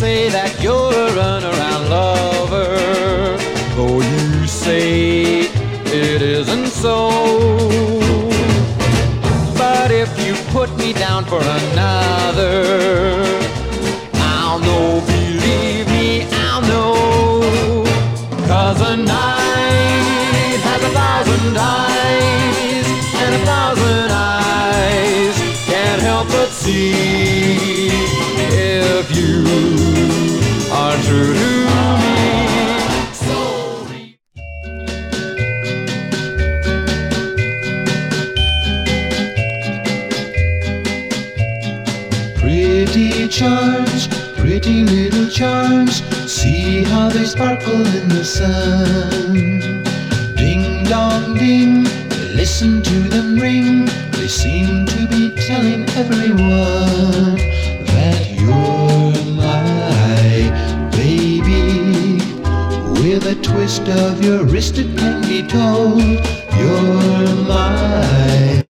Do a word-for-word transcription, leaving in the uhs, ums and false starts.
say that you're a runaround lover, though you say it isn't so. But if you put me down for another, I'll know, believe me, I'll know. 'Cause a night has a thousand eyes, and a thousand eyes can't help but see if you are true to me. So pretty charms, pretty little charms, see how they sparkle in the sun. Ding dong ding, listen to them ring, they seem to be telling everyone that you're my baby. With a twist of your wrist it can be told you're my